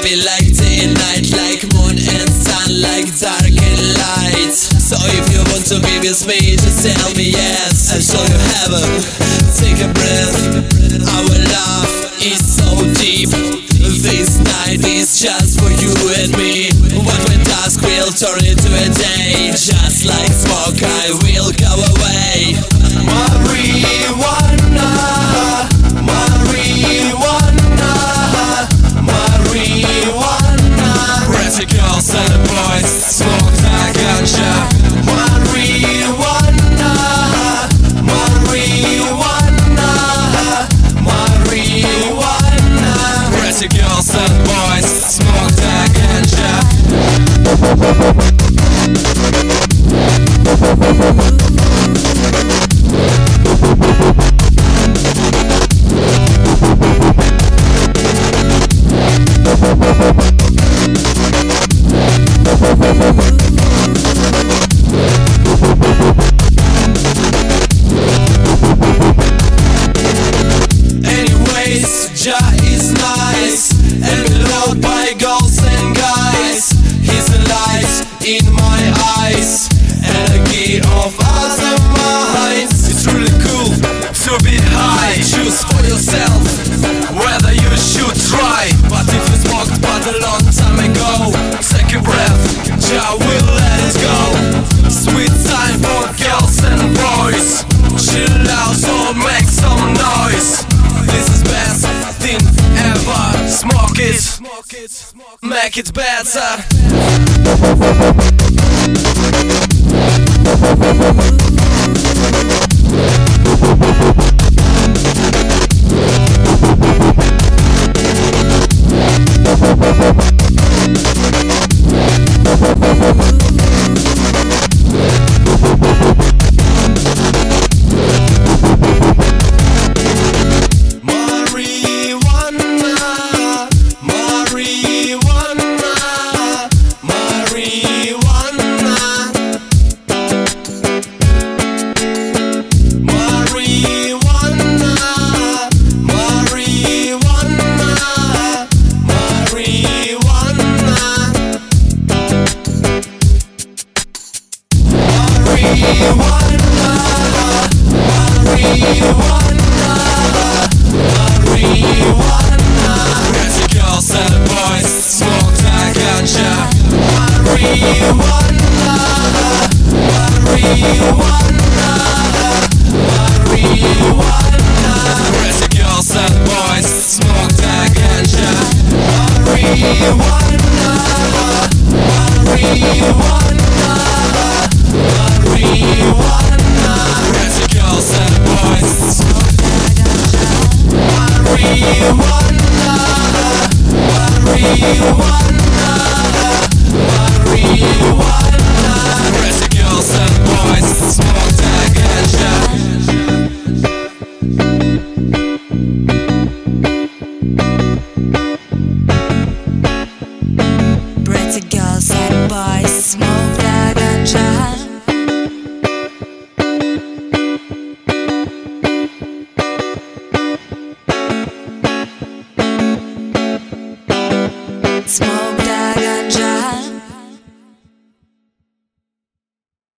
baby, like day and night, like moon and sun, like dark and light. So if you want to be with me, just tell me yes, I'll show you heaven. Take a breath, our love is so deep. This night is just for you and me. What when dusk will turn into a day, just like smoke I will go away. Marijuana, marijuana, marijuana. Pretty girls and boys smoke the ganja. Marijuana, marijuana, marijuana. Pretty girls and boys smoke the ganja. Jah is nice and loved by girls and guys. He's a light in my eyes and a key of other minds. It's really cool to be high. Choose for yourself whether you should try. But if you smoked but a long time ago, take a breath, Jah will let it go. Sweet time for girls and boys. Chill out or make some noise. This is best thing ever. Smoke it, make it better. Pretty girls and boys smoke the ganja. Marijuana, marijuana, marijuana. Pretty girls and boys smoke the ganja. Marijuana, marijuana, marijuana. Pretty girls and boys smoke the ganja. Marijuana, marijuana, marijuana. Pretty girls and boys smoke the ganja. Pretty girls and boys smoke the ganja.